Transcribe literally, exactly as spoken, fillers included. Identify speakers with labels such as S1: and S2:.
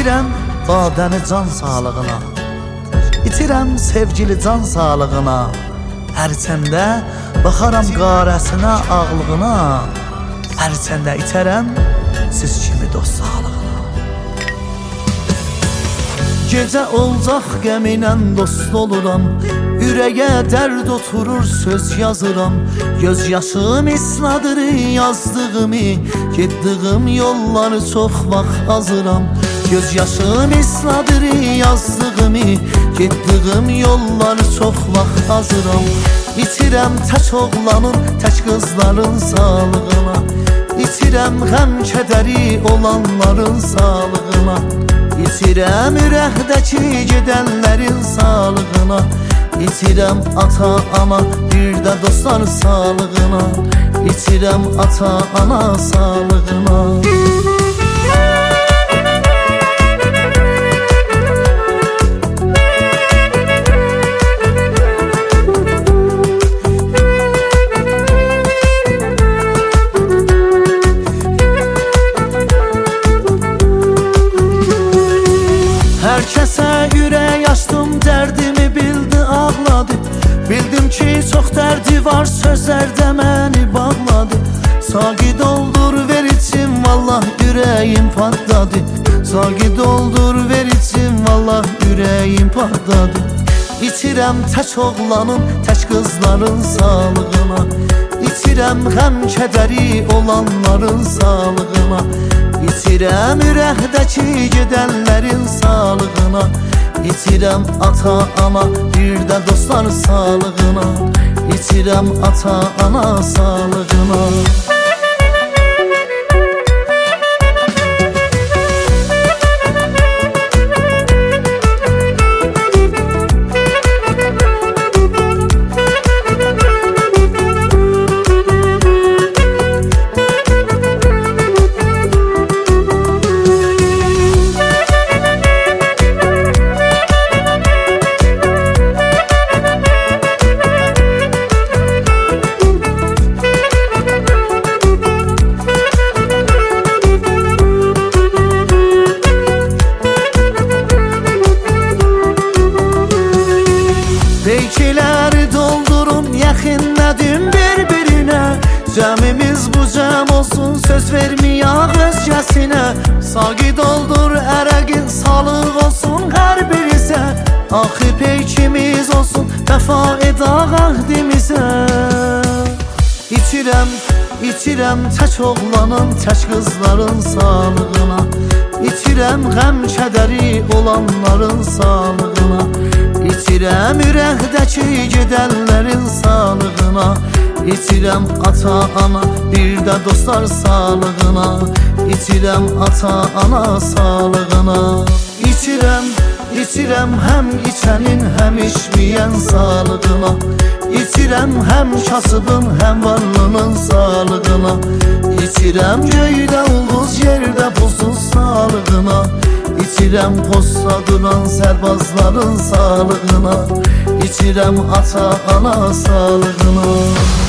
S1: İtirəm badəni can sağlığına, İtirəm sevgili can sağlığına. Hərçəndə baxaram qarəsinə, ağlığına. Hərçəndə itərəm siz kimi dost sağlığına. Gecə olacaq qəminlə dost oluram, ürəyə dərd oturur söz yazıram. Göz yaşım isladır yazdığımı, getdiyim yolları çox vaxt azıram. Göz yaşım isladır yazdığımı, getdiyim yolları çox vaxt azıram. İtirəm tək oğlanın, tək qızların sağlığına, İtirəm qəm kədəri olanların sağlığına. İtirəm ürəkdəki gedənlərin sağlığına, İtirəm ata, ana, bir də dostlar sağlığına, İtirəm ata, ana sağlığına. Hər kəsə ürək açdım, dərdimi bildi, ağladı. Bildim ki, çox dərdi var, sözlərdə məni bağladı. Saqi doldur, ver içim, vallah ürəyim partladı. Saqi doldur, ver içim, vallah ürəyim partladı. İtirəm tək oğlanın, tək qızların sağlığına, İtirəm qəm kədəri olanların sağlığına. İtirəm ürəkdəki gedənlərin sağlığına, İtirəm ata, ana, bir də dostlar sağlığına, İtirəm ata, ana sağlığına. Beykiləri doldurun, yaxınladım bir-birinə. Cəmimiz bu cəm olsun, söz verməyək özgəsinə. Saqi doldur, ərəqin sağlıq olsun hər birizə. Axı peykimiz olsun, vəfa edaq əhdimizə. İtirəm, itirəm tək oğlanın, tək qızların sağlığına, İtirəm qəm kədəri olanların sağlığına, İtirəm ürəkdəki gedənlərin sağlığına, İtirəm ata, ana, bir də dostlar sağlığına, İtirəm ata, ana sağlığına. İtirəm, itirəm həm içənin, həm içməyən sağlığına, İtirəm həm kasıbın, həm varlının sağlığına, İtirəm göydə ulduz, yerdə pulsuz sağlığına, İtirəm posta duran sərbazların sağlığına, İtirəm ata, ana sağlığına.